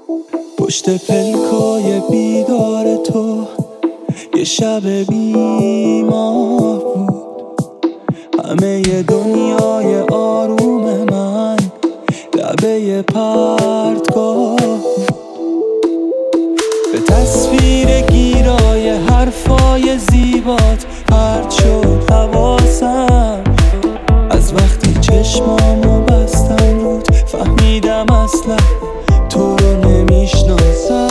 پشت پلکای بیدار تو یه شب بیماه بود، همه ی دنیای آروم من لبه پرتگاه بود. به تصویر گیرای حرفای زیبات پرت شد حواسم. از وقتی چشمامو بستم رود فهمیدم اصلا تو رو نمیشناسم.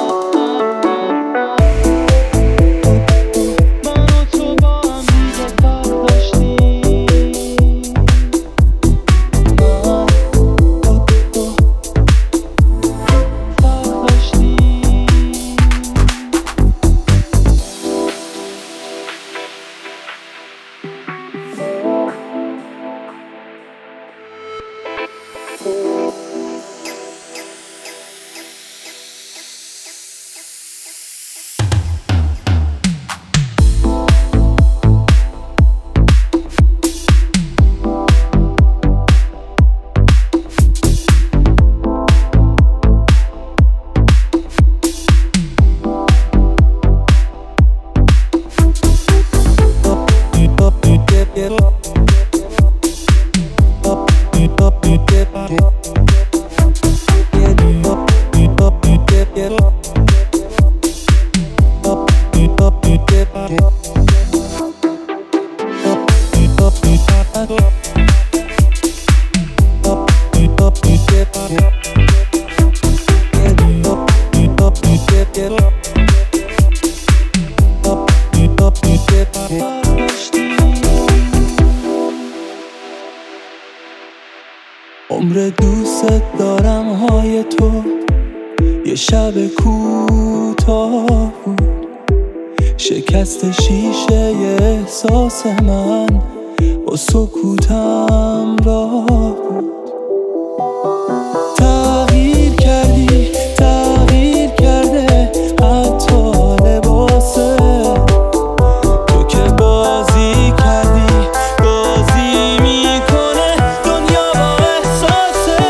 عمر دوست دارم های تو یه شب کوتاه بود، شکست شیشه احساس من با سکوتم راه بود. تغییر کردی تغییر کرده حتی لباسه، تو که بازی کردی بازی میکنه دنیا با احساسه.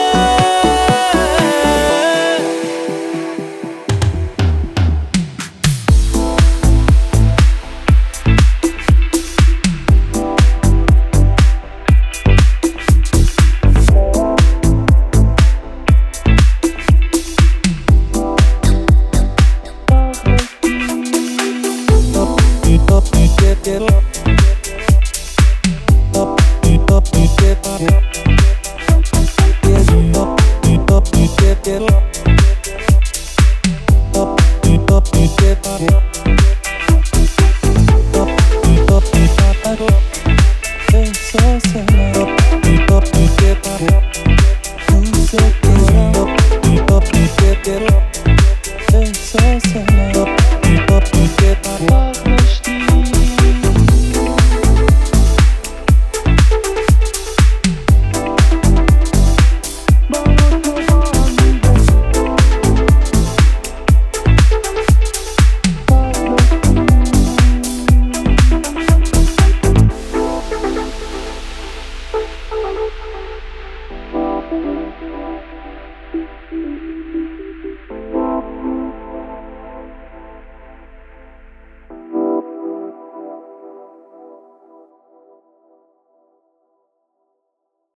Get up.